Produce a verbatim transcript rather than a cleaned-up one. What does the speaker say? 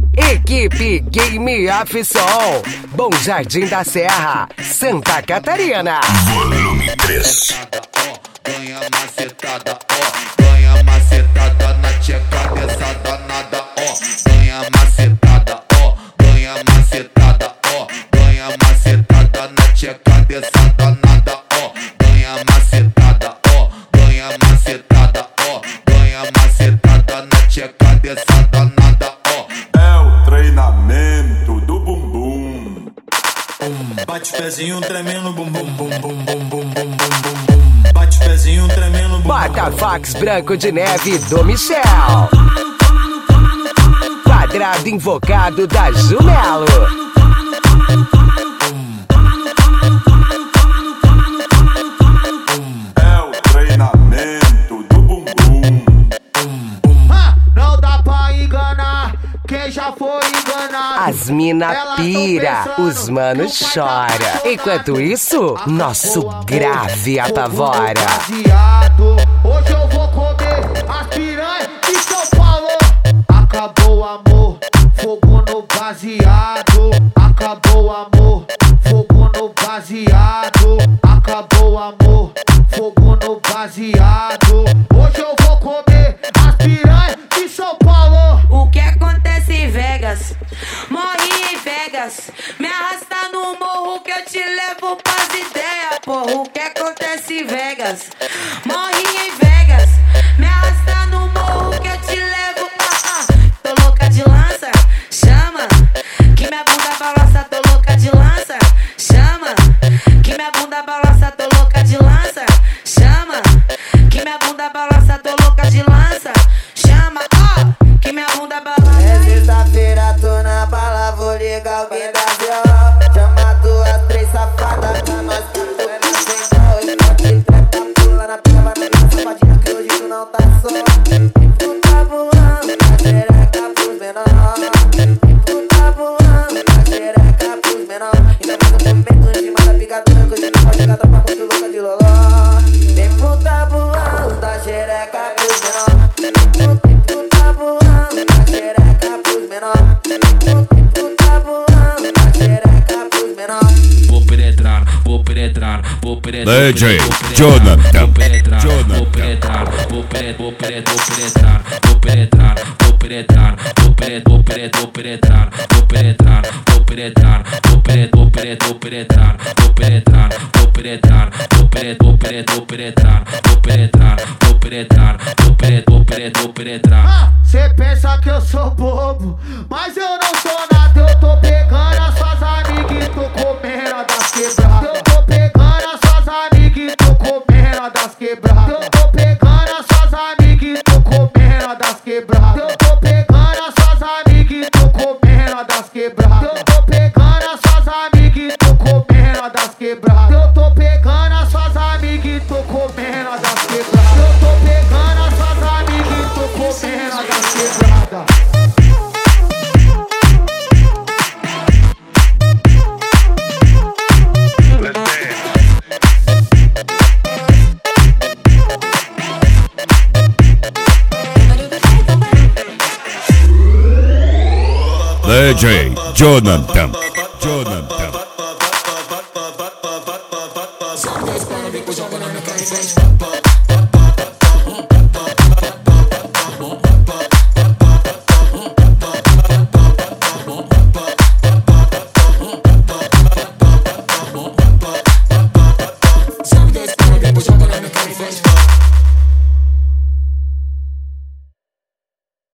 Equipe Game Afisol, Bom Jardim da Serra, Santa Catarina. Volume três. Ganha macetada, ó. Ganha macetada na tcheca dessa danada, ó. Ganha macetada, ó. Ganha macetada, ó. Ganha macetada na tcheca dessa danada, ó. Ganha macetada, ó. Ganha macetada, ó. Ganha macetada na tcheca dessa danada, ó. É o treinamento do bumbum. Bate pezinho tremendo, bum bum bum bum bum bum bum bum. Bate pezinho tremendo, bum. Bota-fax branco de neve do Michel. Quadrado invocado da Jumelo. É o treinamento do bumbum. Ah, não dá pra enganar quem já foi enganado. As mina Elas tão pira, pensando os manos que o pai chora. tá Enquanto isso, nosso Acabou, grave amor, apavora. fogo no baseado. Hoje eu vou comer as piranhas de São Paulo. Acabou o amor, fogo no baseado. Acabou o amor, fogo no baseado. Acabou o amor, fogo no baseado. Hoje eu vou comer as piranhas de São Paulo. O que acontece em Vegas? Morri em Vegas. Me arrasta no morro que eu te levo pras ideias, porra. O que acontece em Vegas? Morri em Vegas. Me arrasta no morro que eu te levo. Ah, ah. Tô louca de lança, chama. Que minha bunda balança, tô louca de lança, chama. Que minha bunda balança, tô louca de lança, chama. Que minha bunda balança, tô louca de lança, chama. Ó, que minha bunda balança. É sexta-feira, tô na bala, vou ligar alguém da viola. Chama duas, três safadas pra nós cantar na central. Hoje pode trepa, pula na pia, vai na minha safadinha que hoje tu não tá só. Tu tá voando, na xereca pros menor. Tu tá voando, na xereca pros menor. Ainda mais um movimento em cima da picadura, que hoje não pode catar pra muito louca de loló. Tem puta voando, da xereca pros menor. Tu tá voando, na xereca pros menor. Tu tá voando, na xereca pros menor. Vou penetrar, vou penetrar, vou penetrar. D J Jonathan. Vou penetrar, vou Jonathan. penetrar, vou penetrar, vou penetrar, vou penetrar, vou penetrar, vou penetrar, vou penetrar, vou penetrar, vou penetrar, vou penetrar, vou penetrar, vou penetrar, vou penetrar, vou penetrar, vou penetrar, vou penetrar, vou penetrar, vou penetrar, vou penetrar, vou penetrar. Ah, cê pensa que eu sou bobo, mas eu não sou nada. Eu tô pegando as suas amigas e tô comendo a das quebradas. Eu tô pegando as suas amigas e tô comendo a das quebradas. Eu tô pegando as suas amigas e tô comendo a das quebradas. Eu tô pegando as suas amigas e tô comendo a das quebradas. Eu tô pegando as suas amigas e tô comendo a das quebradas. Eu tô pegando as suas amigas e tô comendo a das quebradas. Eu tô pegando as suas amigas e tô comendo a das quebradas. D J Jonathan. Jonathan. Joga as pernas, vem com joga na minha cara e frente.